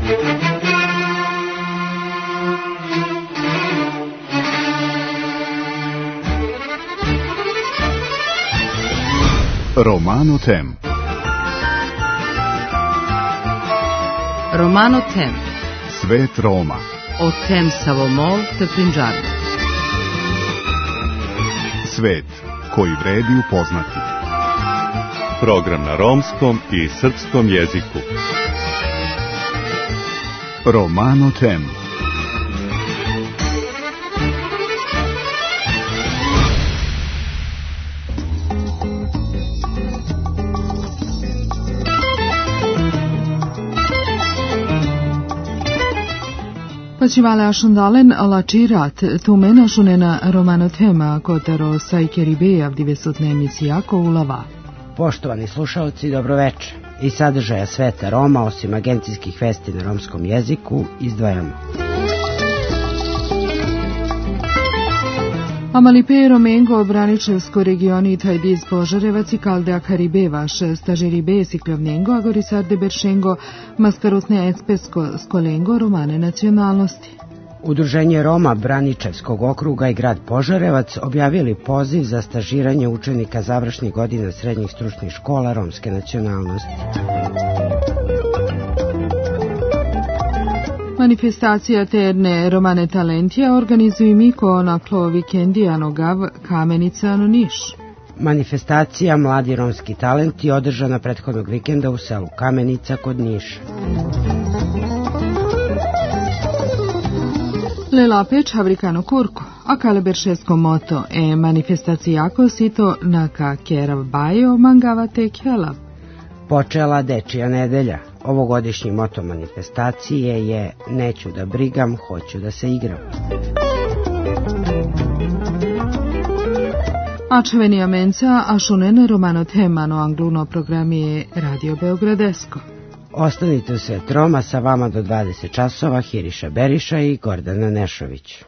Romano Tem. Romano Tem. Svet Roma. O tem Savomol te Punjabi. Svet koji vredi upoznati. Program na romskom i srpskom jeziku. Romano Tem. Facivale ascundalen alla cirat, tu mena šunena Romano Tema, kotero sajkeribe avdivesotnemici jako ulava. Poštovani slušalci, dobroveče. Iz sadržaja Sveta Roma, osim agencijskih vesti na romskom jeziku, izdvajamo. Amalipe Romengo Braničevsko regioni Tajdiz Požarevac i Kaldea Karibe vaš stažeribe Siklovnengo Agorisarde Beršengo Maskarotne Ekspesko Skolengo romane nacionalnosti. Udruženje Roma Braničevskog okruga i grad Požarevac objavili poziv za stažiranje učenika završnih godina srednjih stručnih škola romske nacionalnosti. Manifestacija terne romane talentija organizuju Miko naklo vikendi Anogav Kamenica no Niš. Manifestacija Mladi romski talenti održana prethodnog vikenda u selu Kamenica kod Niša. Lela Peć Havrikano Kurko, a Kaleberšesko moto manifestacijako sito naka kerav bajo mangavate kjelav. Počela Dečija nedelja. Ovogodišnji moto manifestacije je Neću da brigam, hoću da se igram. Ačeveni amenca, a šunene Romano Temano angluno programije Radio Beogradesko. Ostanite u Svet Roma, sa vama do 20 časova Hiriša Beriša i Gordana Nešović.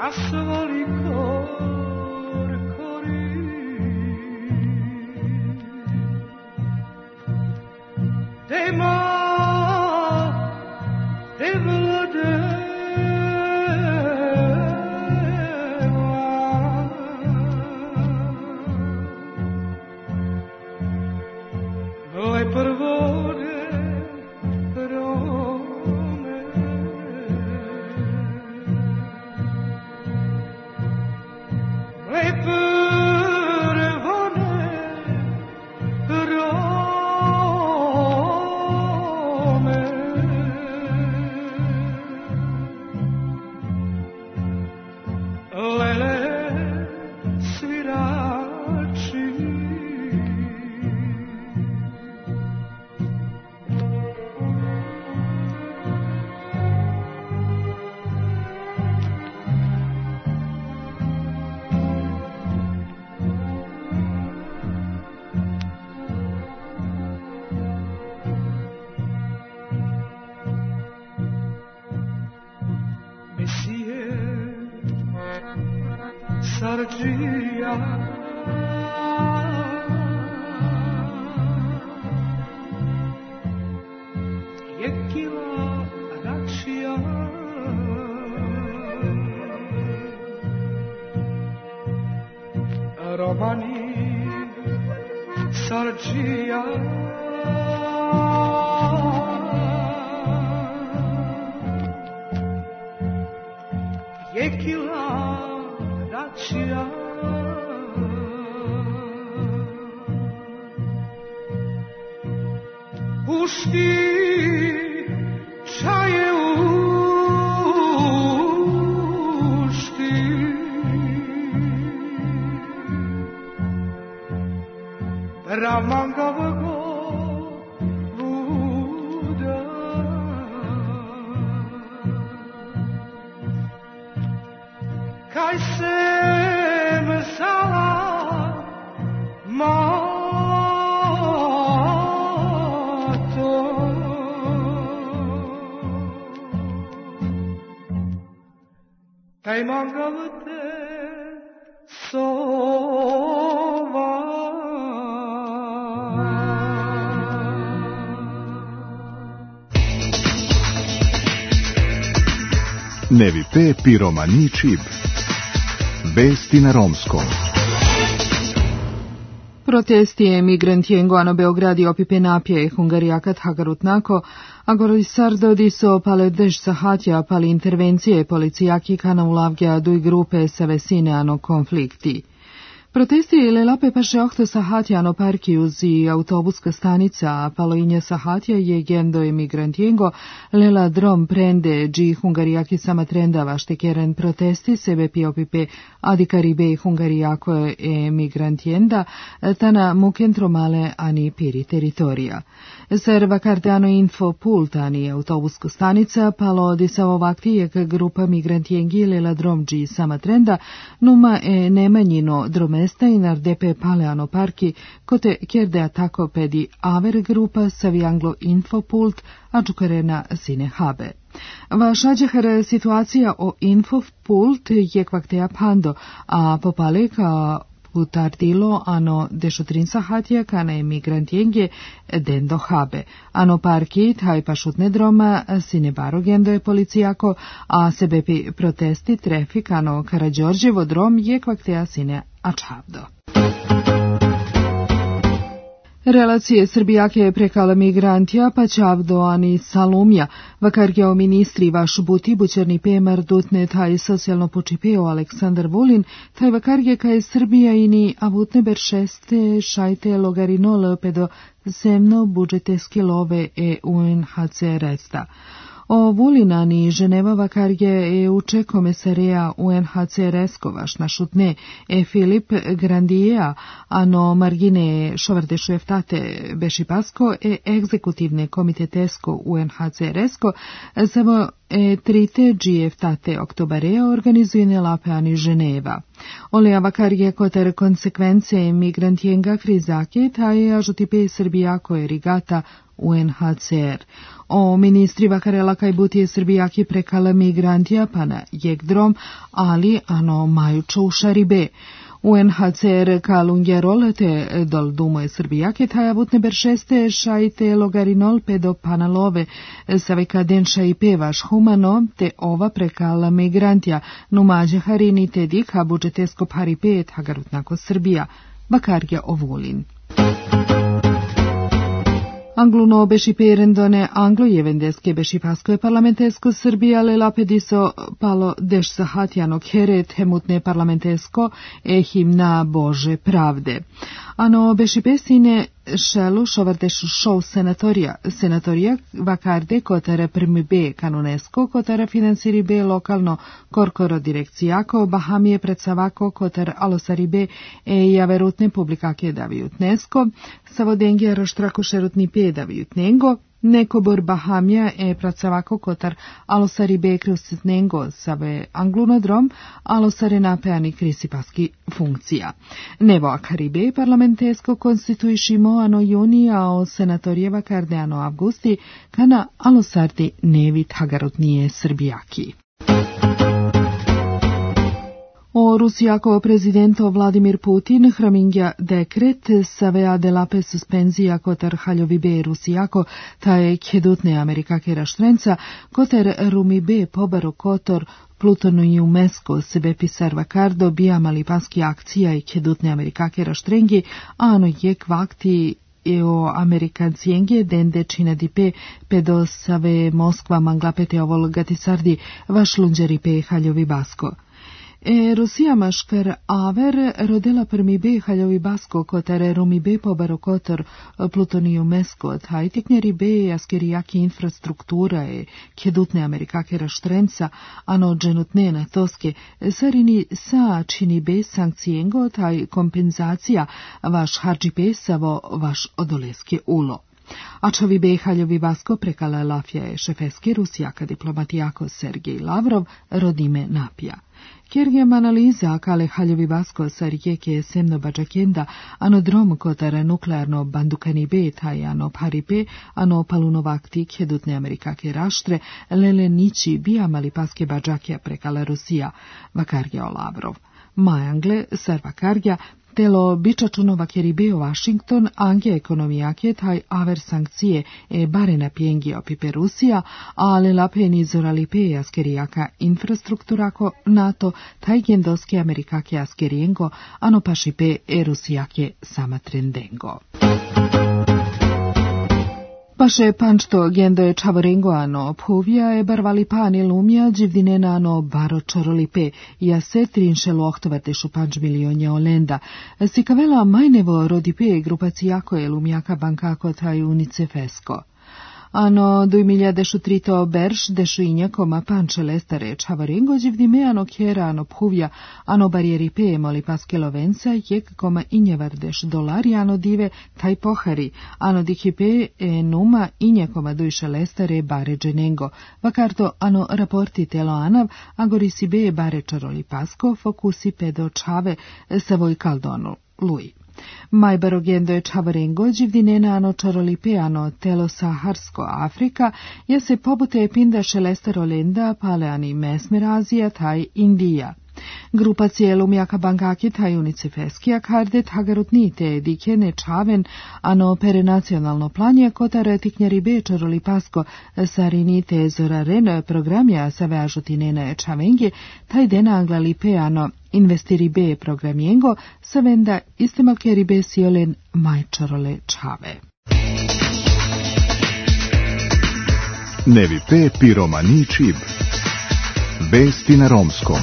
Nevite piromani čib. Vesti na romskom. Protesti emigrantiengo ano Beogradi opipe napje Hungarijakat Hagarutnako, agora sardo diso pale dež sahatja pali intervencije policijaki kana ulavgja dui grupe sa vesine ano konflikti. Protesti lelape paše ohto sahatja ano parki uzi autobuska stanica paloinja sahatja je gendo emigrantiengo lela drom prende dži Hungarijaki sama trendava štekeren protesti sebe piopipe adikaribe Hungarijako emigrantienda tana mukentromale ani piri teritorija. Serva karteano info pultani autobusko stanica palo disavovakti jek grupa migrantiengi lela drom dži sama trenda numa nemanjino drome Steinar DP Paleano Parki, kote kjerde tako pedi aver grupa savianglo infopult, a džukarena sine habe. Vašađehar situacija o infopult je kvakteja pando, a popaleka utardilo ano dešotrin sahatja kana emigrantienge dendo habe. Ano parki taj pašutne droma sine baro gendo je policijako, a sebepi protesti trefik ano Karađorđevo drom je kvakteja sine Ačhavdo. Relacije Srbijake prekala migrantija pa Čavdo ani Salumja, vakargeo ministri vaš buti bućerni pemar dutne taj socijalno počipeo Aleksandar Vulin, taj vakarge kaj Srbija ini avutne beršeste šajte logarinol pedo zemno budžeteski love UNHCR-esta. O Vulinani Ženeva vakarge uče komesarea UNHCR-esko vaš našutne Filip Grandijea, ano margine šovardešu eftate Bešipasko egzekutivne komitetesko UNHCR-esko, samo trite eftate oktobarea organizujene lape ani Ženeva. Olea vakarge koter konsekvence migrantienga krizake, taj ažutipe Srbijako rigata UNHCR. O ministri Vakarela kaj butije Srbijaki prekala migrantija pa na jekdrom, ali ano majučo u Šaribe. UNHCR kalungjerol te dol dumoje Srbijake taja butne beršeste šajte logarinol pedo panalove saveka denša i pevaš humano te ova prekala migrantija numađe harini te dik budžetesko paripet hagarutnako Srbija. Vakarja Ovulin. Angluno beši perendone anglo-jevendeske beši paskoje parlamentesko Srbija le lapediso palo deš sahatjano keret hemutne parlamentesko himna Bože pravde. Ano beši pesine šelu šovardešu šou senatorija vakarde kotara prmi B kanunesko kotara finansiri B lokalno korkoro direkcijako Bahamije predsavako kotar alosari B javerutne publikake davijutnesko savodengija roštrako šerutni P davijutnengo neko bor Bahamija pracavako kotar alosari B krusitnengo save anglunodrom alosare napeani krisipaski funkcija. Nevo akaribe parlamentesko konstituišimo ano juni o senatorjeva karde ano avgusti kana alosardi nevit hagarutnije Srbijaki. O Rusijako prezidento Vladimir Putin hramingja dekret savea de lape suspenzija kotar haljovi B Rusijako taje kjedutne Amerikake raštrenca kotar rumi B pobaro kotor Plutonu i umesko sebe pisar vakardo bijamali paski akcija i kjedutne Amerikake raštrengi ano jek vakti o amerikancienge dende činadipe pedo save Moskva manglapete ovol gatisardi vašlunđeri pe haljovi basko. Rusija maškar aver rodela prmi B haljovi basko kotare rumi B pobaro kotor Plutoniju mesko tajtiknjeri B askerijaki infrastruktura kjedutne Amerikake raštrenca ano dženutne na toske sarini sa čini B sankcijengo taj kompenzacija vaš harđi B savo vaš odoleske ulo. Ačovi B haljovi basko prekala lafja šefeski Rusijaka diplomatijako Sergej Lavrov rodime napija. Kjergem analiza kale haljovi basko sa rijeke semno bađakenda ano drom kotara nuklearno bandukani B taj ano paripe ano palunovakti kjedutne Amerikake raštre lele nići bijamali paske bađakija prekala Rusija, vakarja Lavrov. Majangle, sar vakarja, telo bičačunova keribeo Washington, ange ekonomijake taj aver sankcije bare na pjengio pipe Rusija, ale lapeni zoralipe askerijaka infrastrukturako NATO, taj gendoske Amerikake askerijengo, ano pašipe Rusijake sama trendengo. Paše pančto gendo čavorengo ano puvija barvali pani lumija dživdinena ano baro čorolipe jase trinše lohtovartešu panč milionja olenda. Sikavela majnevo rodipe grupacijako lumijaka bankako taj unicefesko. Ano 2003 berš dešu injakoma panče lestare čavarengo dživdime ano kjera ano puvja ano barijeri pe moli paske lovenca $1 $1 ano dive taj pohari ano dihipe numa injakoma dujše lestare bare dženengo vakarto ano raporti telo anav agorisi be bare čaroli pasko fokusi pedo čave savoj kaldonu lui. Majbarogendo je čavarengo dživdinena ano čarolipe ano telo saharsko Afrika je se pobute pinda šelestero lenda paleani mesmer Azija taj Indija. Grupa cijelum jaka bankaki taj unicefeskija kardet hagarutnite dikene čaven ano pere nacionalno planje kotare tiknjari be čaroli pasko sarinite zoraren programja sa veažutinene čavengi taj dena anglalipe ano investiri be programjengo sa venda istemalkeri be siolen majčarole čave. Nevi pe piromani čib. Vesti na romskom.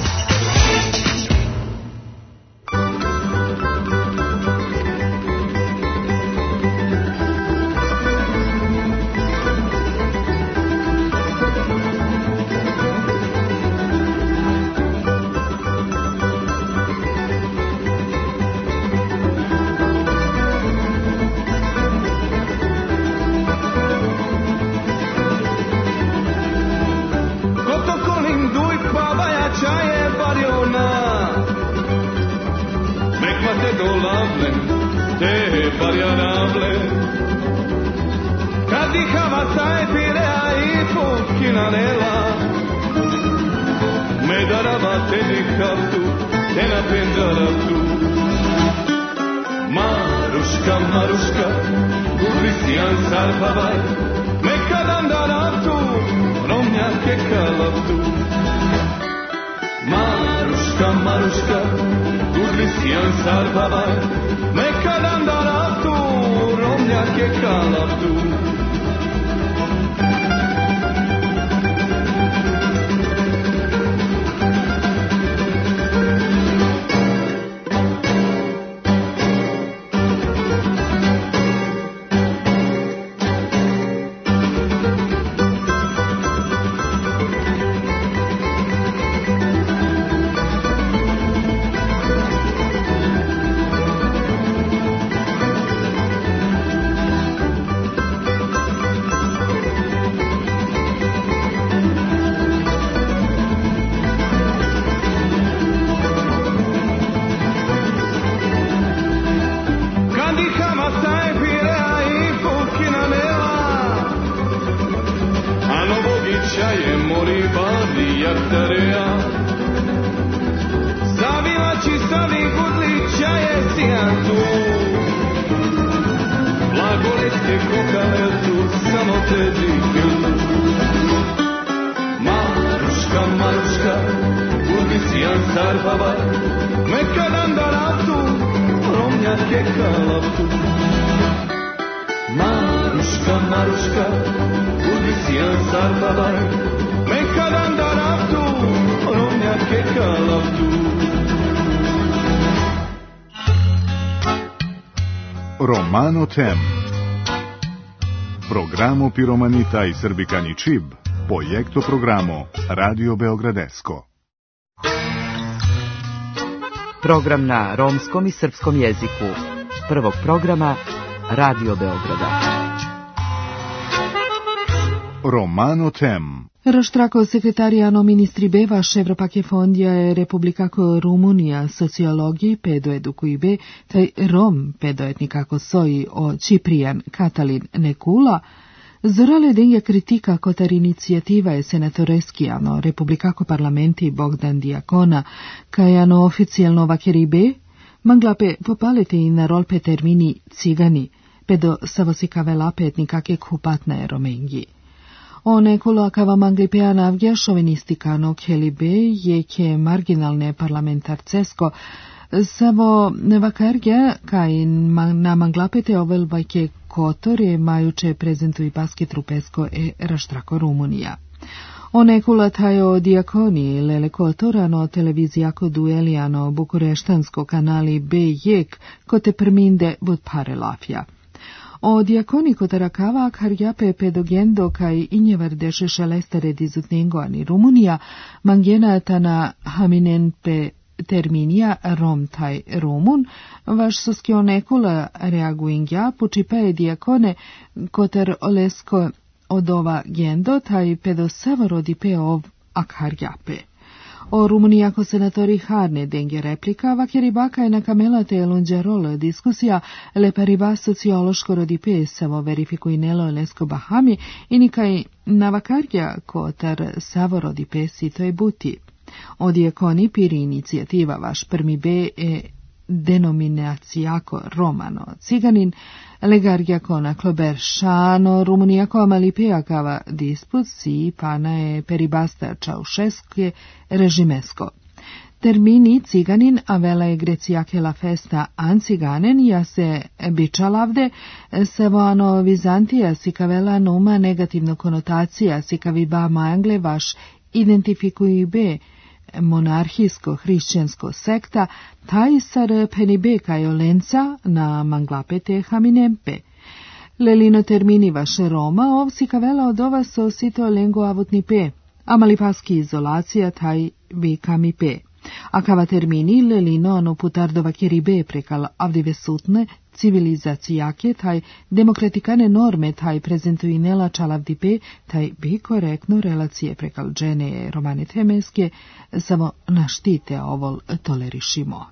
Kad Candicava sai pirea i fucchina nella me darava te di captu te na pendara tu Maruška, Maruška Gurlisijan sarpavaj me kad andara tu Romnjake kalaptu Maruška, Maruška Gurlisijan sarpavaj me kad andara tu Romnjake kalaptu Maruška, Maruška, Gurlisijan sarpavaj me kad andara tu Romnjake kalaptu Romano Tem. Programo Piromanita i Srbikani Čib, projekto programo Radio Beogradesko. Program na romskom i srpskom jeziku. Prvog programa Radio Beograda. Romano Tem. Raštrako sekretarijano ministri bevaš Evropake fondija Republikako Rumunija sociologiji pedo edukuibe taj Rom pedo etnikako soji o Ciprian Katalin Nekula zorale denje kritika kotar inicijativa je senatoreskijano Republikako parlamenti Bogdan Diakona kajano oficijalno vakeribe manglape popalete i na rolpe termini cigani pedo savosikavelape etnikake kupatne romengi. Onekulo akava manglipea navgja šovinistikano kelibe je ke marginalne parlamentarcesko savo vakargja kaj na manglapete ovel vajke kotore majuče prezentuj paske trupesko raštrako Rumunija. Onekulo tajo diakoni lele kotorano televizijako duelijano bukureštansko kanali B-jek kote perminde bud pare lafja. O diakoni kotarakava karjape pedogendo kaj injevardeše šelestere dizutnengo ani Rumunija mangena tana haminenpe terminija rom taj Rumun, vaš soskio nekula reaguingja pučipe diakone kotar olesko odova gendo taj pedo savorodipe ov akharjape. O Rumunijako senatori harne denge replika, vakjeribaka je na kamelate elunđarol diskusija le pariba sociološko rodipe savo verifikuinelo lesko bahami i nikaj na vakarja kotar savo rodipe sito je buti. Odijekoni piri inicijativa vaš prmi be denominacijako romano ciganin, legarjako na kloberšano, Rumunijako amalipejakava disput si pana je peribasta čaušeske režimesko. Termini ciganin avela je grecijake la festa anciganen ja se bičalavde sevoano Vizantija sikavela numa negativno konotacija sikaviba majangle vaš identifikuju be monarhijsko-hrišćansko sekta, taj sar penibeka jolenca na manglapete haminempe. Lelino termini vaše Roma, ovsi kavela od ova so sito lengo avutnipe, a malipaski izolacija taj vikamipe. A kava termini lelino ano putardova kjeribe prekal avdive sutne, civilizacijake, taj demokratikane norme, taj prezentuinela čalavdipe, taj bi korektno relacije prekal džene romane temeske, samo naštite ovol tolerišimo.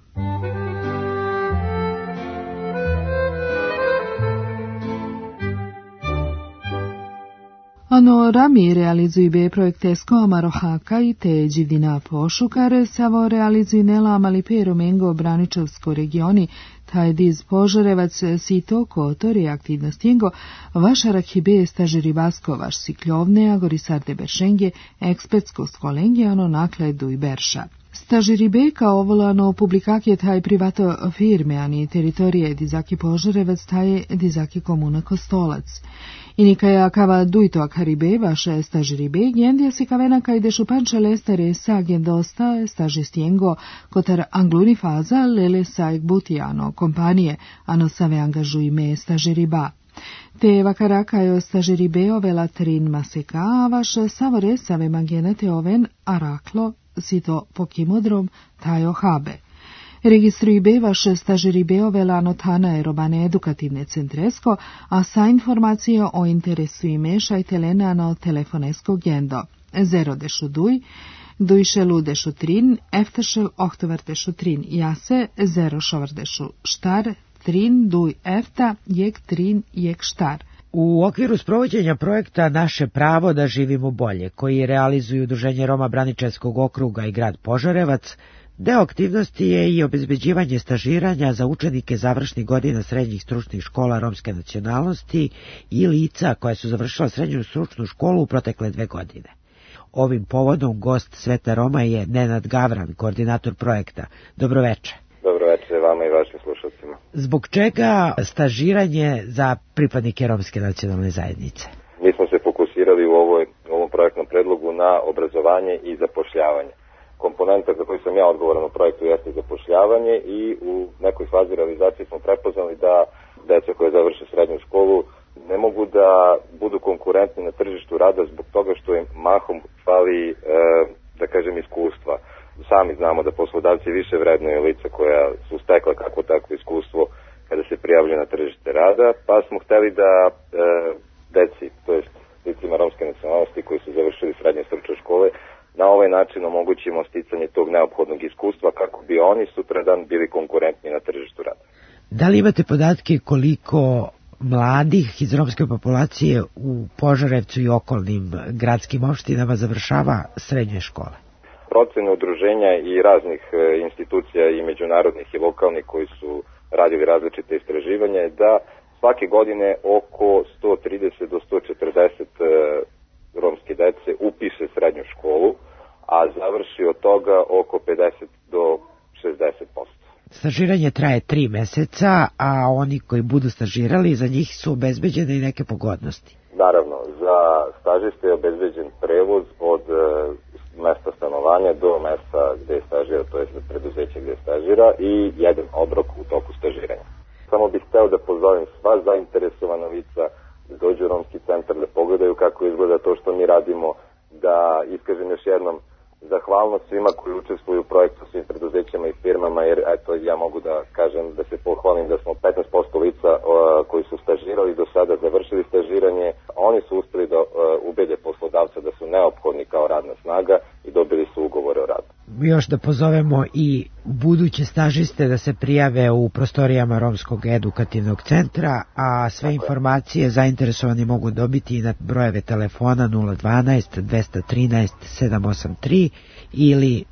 Rami realizujbe projektesko Amarohaka te Đivdina Pošukar, savo realizuj nela Malipero Mengo Braničevsko regioni, taj diz Požarevac, Sito, Kotor i aktivnost jengo, vaša rakhibe stažeri Basko, vaš sikljovne, agorisarde Beršenge, ekspertsko skolenge, ano nakledu i Berša. Stažeri beka ovolano publikake taj privato firme, ani teritorije Dizaki Požarevac, taj Dizaki komuna Kostolac. I nikaja kava dujto akaribe, vaše stažeri beg, jendija si kavena kaj dešu panče lestare sa gendosta, staži stjengo, kotar angluni faza, lele sajk butijano, kompanije, ano save angažuj me stažeri ba. Te vakaraka jo stažeri be ovela trin maseka, a vaš savore save mangenete oven araklo, sito pokimodrom, tajo habe. Registrujbe vaše stažeribe ovela notana erobane edukativne centresko, a sa informacije o interesu i šajte na telefonesko gendo 0 dušelu dešu trin, eftešel ohtovartešu trin, jase 0 šovardešu štar, trin duj efta, jek trin, jek štar. U okviru sprovođenja projekta Naše pravo da živimo bolje, koji realizuju Udruženje Roma Braničevskog okruga i grad Požarevac, deo aktivnosti je i obezbeđivanje stažiranja za učenike završnih godina srednjih stručnih škola romske nacionalnosti i lica koja su završila srednju stručnu školu u protekle 2 godine. Ovim povodom gost Sveta Roma je Nenad Gavran, koordinator projekta. Dobroveče. Dobroveče vama i vašim slušalcima. Zbog čega stažiranje za pripadnike romske nacionalne zajednice? Mi smo se fokusirali u ovom projektnom predlogu na obrazovanje i zapošljavanje. Komponenta za koju sam ja odgovoran u projektu jeste zapošljavanje i u nekoj fazi realizacije smo prepoznali da deca koje završe srednju školu ne mogu da budu konkurentni na tržištu rada zbog toga što im mahom fali, da kažem, iskustva. Sami znamo da poslodavci više vrednuju lica koja su stekla kakvo takvo iskustvo kada se prijavljaju na tržište rada, pa smo hteli da deci, to jest licima romske nacionalnosti koji su završili srednje stručne škole, na ovaj način omogućimo sticanje tog neophodnog iskustva kako bi oni sutradan bili konkurentni na tržištu rada. Da li imate podatke koliko mladih iz romske populacije u Požarevcu i okolnim gradskim opštinama završava srednje škole? Procene udruženja i raznih institucija i međunarodnih i lokalnih koji su radili različite istraživanja je da svake godine oko 130 do 140 romske dece upiše srednju školu, a završi od toga oko 50 do 60%. Stažiranje traje 3 meseca, a oni koji budu stažirali, za njih su obezbeđene i neke pogodnosti. Naravno, za stažiste je obezbeđen prevoz od mesta stanovanja do mesta gde je stažira, to je preduzeće gde je stažira i jedan obrok u toku stažiranja. Samo bih hteo da pozovem sva zainteresovana lica da dođu u romski centar, da pogledaju kako izgleda to što mi radimo, da iskažem još jednom zahvalnost svima koji učestvuju u projektu, svim preduzećima i firmama, jer eto, ja mogu da kažem, da se pohvalim da smo 15% lica koji su stažirali do sada završili stažiranje, oni su uspeli da ubede poslodavca da su neophodni kao radna snaga i dobili su ugovore o radu. Još da pozovemo i buduće stažiste da se prijave u prostorijama Romskog edukativnog centra, a sve informacije zainteresovani mogu dobiti i na brojeve telefona 012 213 783 ili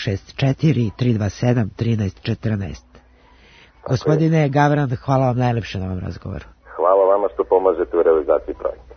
064 327 1314. Gospodine Gavran, hvala vam najlepše na ovom razgovoru. Hvala vama što pomažete u realizaciji projekta.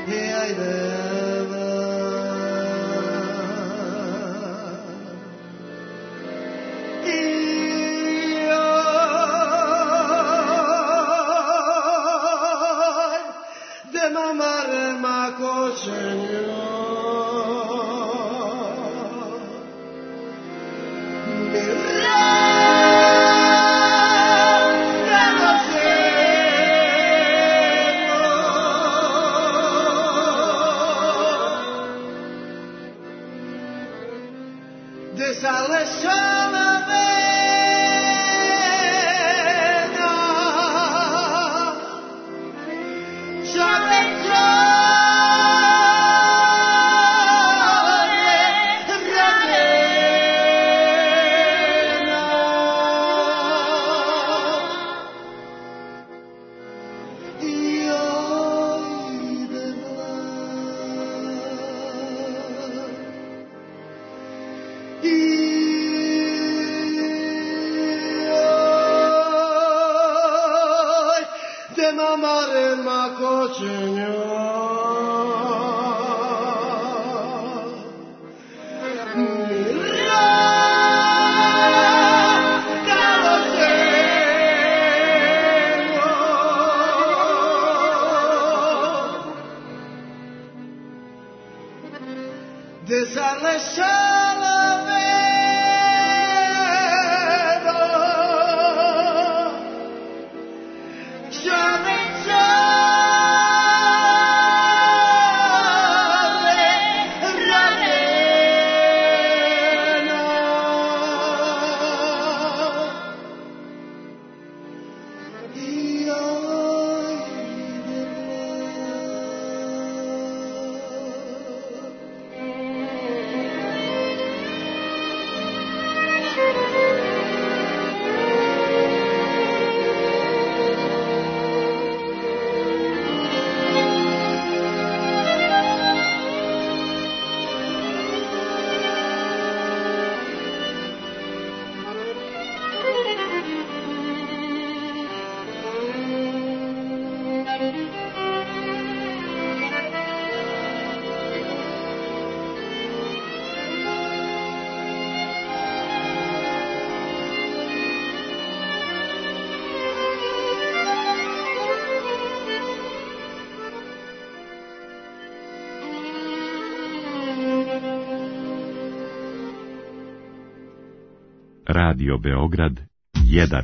Radio Beograd 1.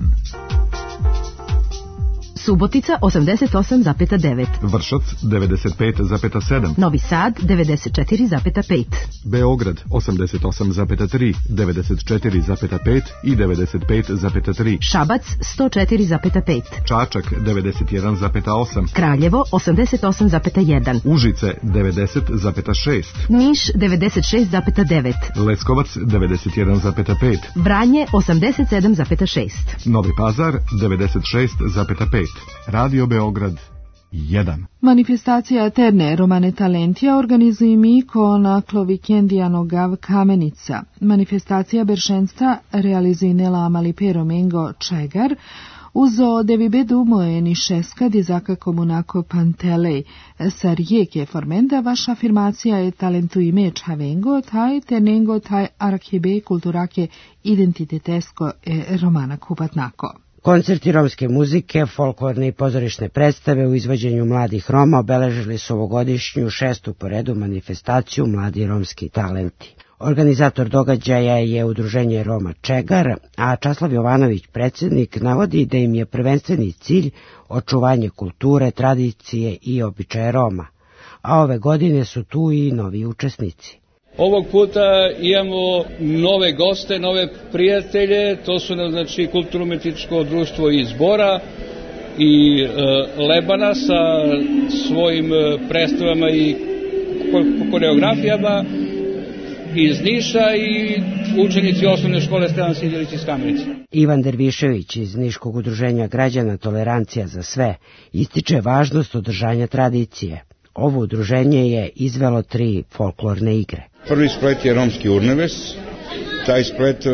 Subotica 88,9. Vršac 95,7. Novi Sad 94,5. Beograd 88,3, 94,5 i 95,3. Šabac 104,5. Čačak 91,8. Kraljevo 88,1. Užice 90,6. Niš 96,9. Leskovac 91,5. Vranje 87,6. Novi Pazar 96,5. Radio Beograd 1. Manifestacija Eterne Romane Talentija organizuje Miko na Klovikendijano Gav Kamenica. Manifestacija Beršenstva realizuje Nela Amalipe Romengo Čegar, uzo devibedu moje nišeska dizaka komunako pantelej. Sa rijeke formenda vaša afirmacija je talentu ime čavengo, taj tenengo, taj arhibe kulturake identitetesko romana kupatnako. Koncerti romske muzike, folklorne i pozorišne predstave u izvođenju mladih Roma obeležili su ovogodišnju 6. po redu manifestaciju Mladi romski talenti. Organizator događaja je Udruženje Roma Čegar, a Časlav Jovanović, predsjednik, navodi da im je prvenstveni cilj očuvanje kulture, tradicije i običaje Roma, a ove godine su tu i novi učesnici. Ovog puta imamo nove goste, nove prijatelje, to su znači kulturno-umetničko društvo iz Bora i Lebana sa svojim predstavama i koreografijama iz Niša i učenici osnovne škole Stevan Sidjelić iz Kamenice. Ivan Dervišević iz Niškog udruženja građana Tolerancija za sve ističe važnost održanja tradicije. Ovo udruženje je izvelo 3 folklorne igre. Prvi splet je romski urneves. Taj splet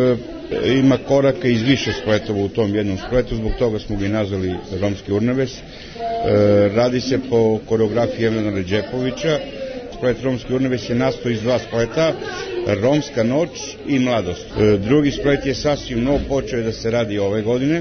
Ima koraka iz više spletova u tom jednom spletu, zbog toga smo ga i nazvali Romski urneves. Radi se po koreografiji Jelena Redžepovića. Splet Romski urneves je nastao iz dva spleta, Romska noć i Mladost. Drugi splet je sasvim nov, počeo je da se radi ove godine.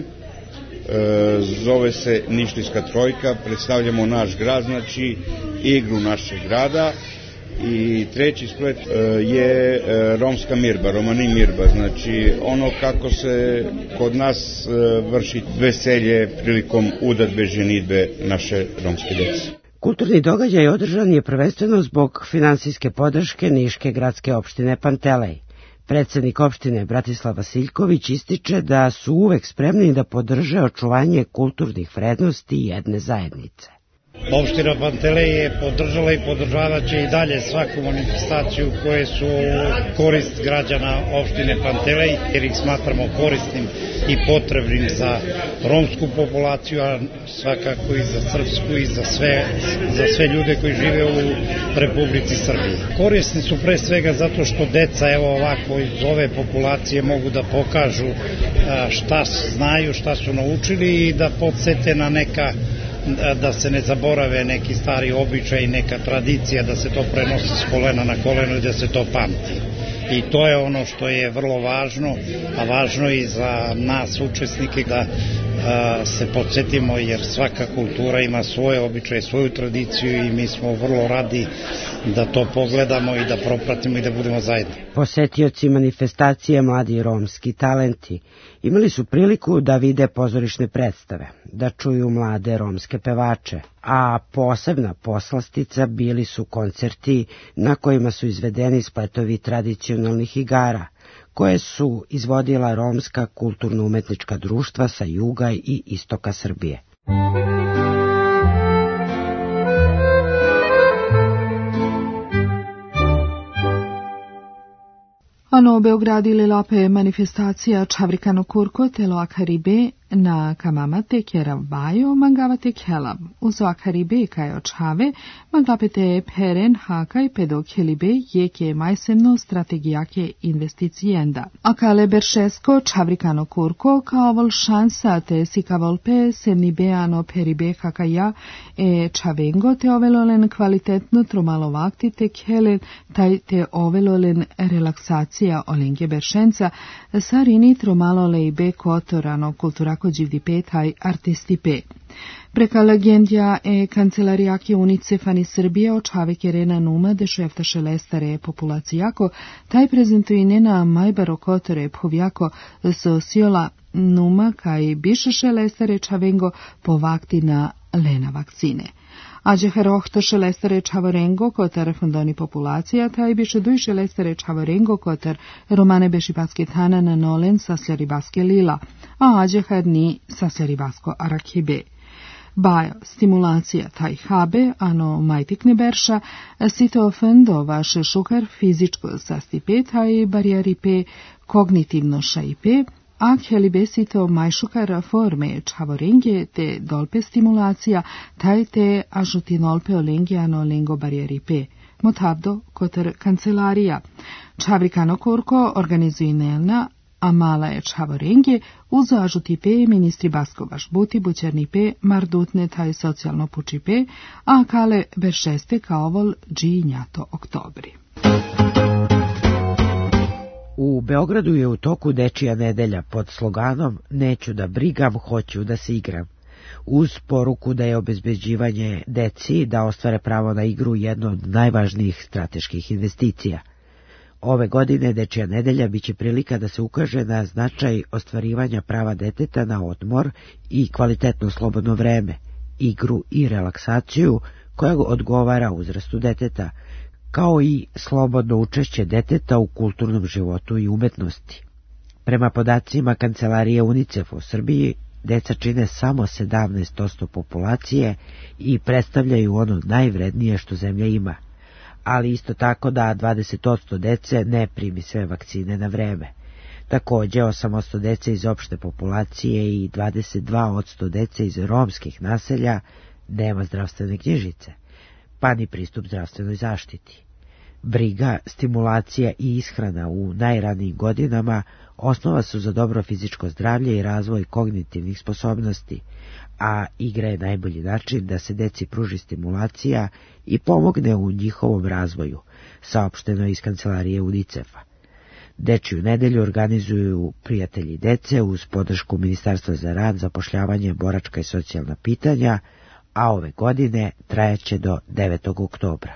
Zove se Nišlijska trojka, predstavljamo naš grad, znači igru našeg grada. I treći splet je Romska mirba, Romani mirba, znači ono kako se kod nas vrši veselje prilikom udadbe, ženidbe naše romske djece. Kulturni događaj održan je prvenstveno zbog finansijske podrške Niške gradske opštine Pantelej. Predsjednik opštine Bratislav Vasiljković ističe da su uvek spremni da podrže očuvanje kulturnih vrednosti jedne zajednice. Opština Pantelej je podržala i podržavat će i dalje svaku manifestaciju koje su korist građana opštine Pantelej, jer ih smatramo korisnim i potrebnim za romsku populaciju, a svakako i za srpsku i za sve ljude koji žive u Republici Srbiji. Korisni su pre svega zato što deca, evo ovako, iz ove populacije mogu da pokažu šta znaju, šta su naučili i da podsete na da se ne zaborave neki stari običaj, neka tradicija, da se to prenosi s kolena na koleno i da se to pamti. I to je ono što je vrlo važno, a važno i za nas učesnike da se podsjetimo, jer svaka kultura ima svoje običaje, svoju tradiciju i mi smo vrlo radi da to pogledamo i da propratimo i da budemo zajedno. Posetioci manifestacije Mladi romski talenti imali su priliku da vide pozorišne predstave, da čuju mlade romske pevače, a posebna poslastica bili su koncerti na kojima su izvedeni spletovi tradicionalnih igara, koje su izvodila romska kulturno-umetnička društva sa juga i istoka Srbije. Ano Beogradili lape manifestacija Čavrikano Kurko telo Akaribe na kamamate kerav bajo mangavate kelab. Uzo Akaribe kajo čave manglapete peren hakaj pedo kelibe jeke majsemno strategijake investicijenda. Akale beršesko Čavrikano Kurko kao vol šansa te sikavolpe semnibeano peribe hakaja čavengo te ovelolen kvalitetno trumalovakti te kelen taj te ovelolen relaksacija olenge beršenca sarini trumalole ibe kotorano kultura živdi petaj artisti pe. Preka legendja kancelarijake UNICEF-ani Srbije očave kerena numa dešefta šelestare populacijako, taj prezentuinena majbaro kotore povjako sosiola numa kaj biše šelestare čavengo povakti na lena vakcine. Ađe herohto šelestare čavorengo kotar fondoni populacija, taj biše duj šelestare čavorengo kotar romane bešipatske tana na nolen saslaribaske lila, a ađe herni saslaribasko arakibe. Bajo, stimulacija taj habe, ano majtikne berša, sito ofendo vaše šukar fizičko sastipe, taj barijaripe kognitivno šaipe, a kelibesito majšukar forme čavorenge te dolpe stimulacija, taj te ažutinolpe olenge ano lengo barijaripe. Motavdo kotar kancelarija. Čavrikano Kurko organizuinelna, a mala je čavorenge, uzo ažutipe ministri Baskovaš Buti Bućernipe, mardutne taj socijalno pučipe, a kale beršeste kaovol dži njato oktobri. U Beogradu je u toku Dečija nedelja pod sloganom Neću da brigam, hoću da se igram, uz poruku da je obezbeđivanje deci da ostvare pravo na igru jedno od najvažnijih strateških investicija. Ove godine Dečija nedelja biće prilika da se ukaže na značaj ostvarivanja prava deteta na odmor i kvalitetno slobodno vreme, igru i relaksaciju koja odgovara uzrastu deteta, kao i slobodno učešće deteta u kulturnom životu i umetnosti. Prema podacima kancelarije UNICEF u Srbiji, deca čine samo 17% populacije i predstavljaju ono najvrednije što zemlja ima, ali isto tako da 20% dece ne primi sve vakcine na vreme. Također 8% dece iz opšte populacije i 22% dece iz romskih naselja nema zdravstvene knjižice, pa ni pristup zdravstvenoj zaštiti. Briga, stimulacija i ishrana u najranijim godinama osnova su za dobro fizičko zdravlje i razvoj kognitivnih sposobnosti, a igra je najbolji način da se deci pruži stimulacija i pomogne u njihovom razvoju, saopšteno je iz kancelarije UNICEF-a. Dečiju nedelju organizuju prijatelji dece uz podršku Ministarstva za rad, zapošljavanje, boračka i socijalna pitanja, a ove godine trajaće do 9. oktobra.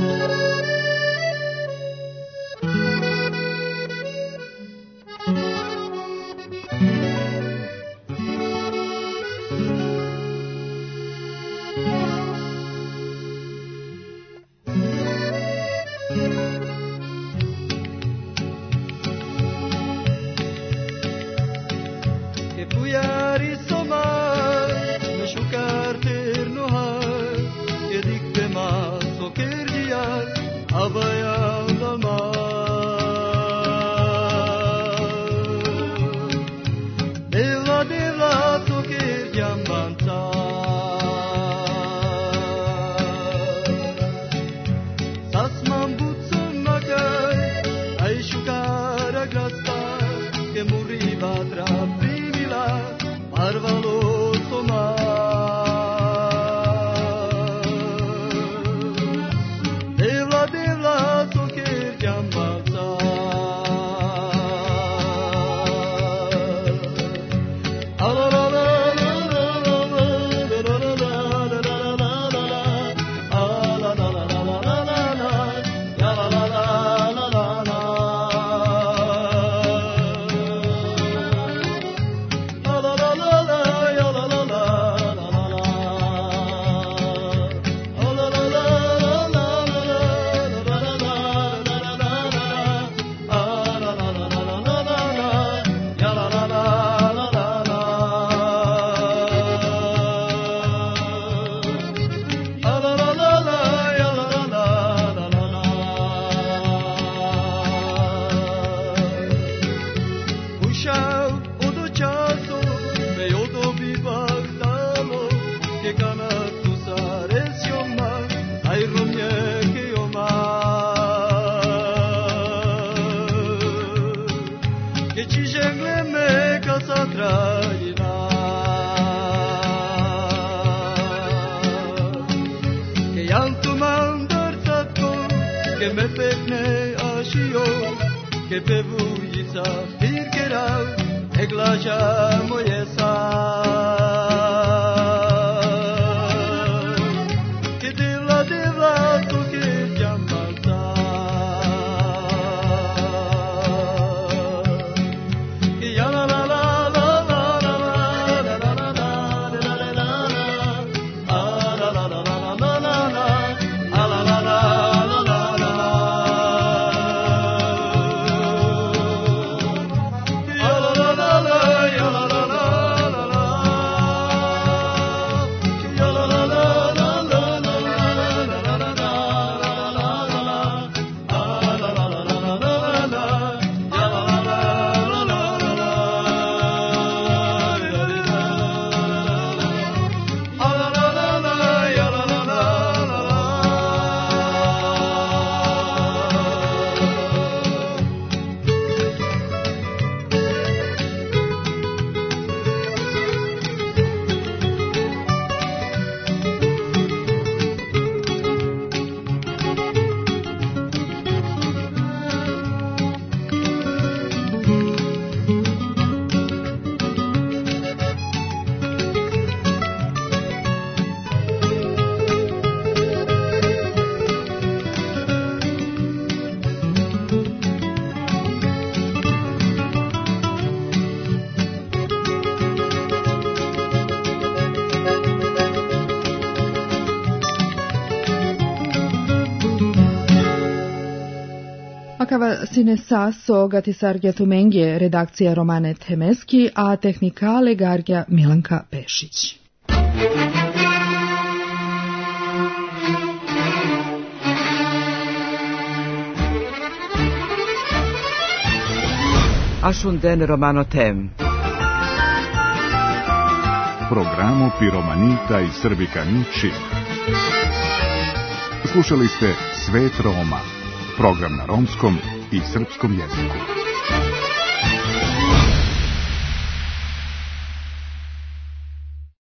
Akava sine saso gatisargja tumengje redakcija Romane Temeski, a tehnikale gargja Milanka Pešić. Ashunden Romano Tem. Programo Piromanita i Srbika Niči. Slušali ste Svet Roma, Program na romskom i srpskom jeziku.